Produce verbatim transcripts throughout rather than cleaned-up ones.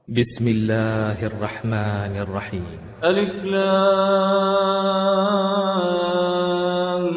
بسم الله الرحمن الرحيم. ألف لام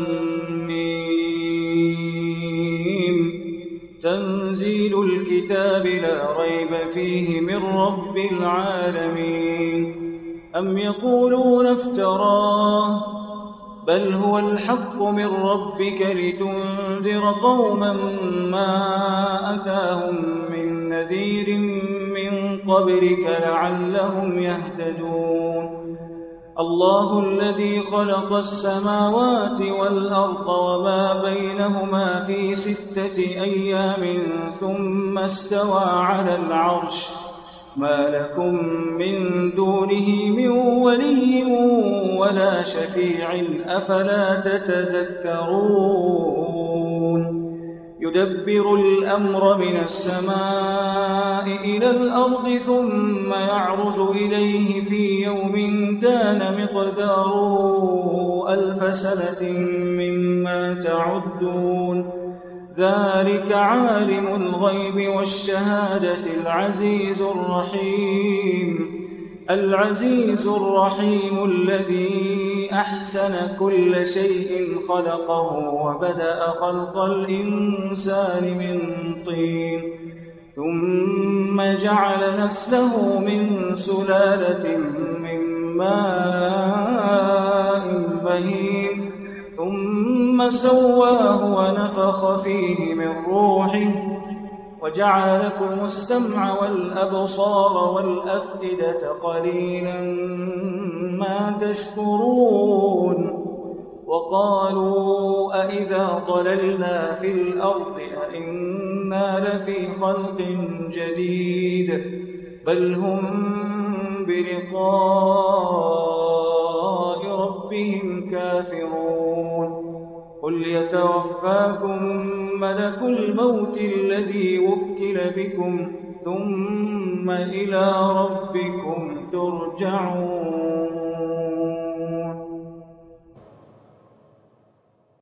ميم. تنزيل الكتاب لا ريب فيه من رب العالمين. أم يقولون افتراه بل هو الحق من ربك لتنذر قوما ما أتاهم من نذير من قبلك لعلهم يهتدون. الله الذي خلق السماوات والأرض وما بينهما في ستة أيام ثم استوى على العرش ما لكم من دونه من ولي ولا شفيع أفلا تتذكرون. يدبر الأمر من السماء إلى الأرض ثم يعرج إليه في يوم كان مقداره ألف سنة مما تعدون. ذلك عالم الغيب والشهادة العزيز الرحيم. العزيز الرحيم الذي أحسن كل شيء خلقه وبدأ خلق الإنسان من طين ثم جعل نسله من سلالة من ماء مهين ثم سواه ونفخ فيه من روحه وجعل لكم السمع والأبصار والأفئدة قليلا ما تشكرون. وقالوا أئذا ضللنا في الأرض أئنا لفي خلق جديد بل هم بلقاء ربهم كافرون. قل يتوفاكم ملك الموت الذي وكل بكم ثم إلى ربكم ترجعون.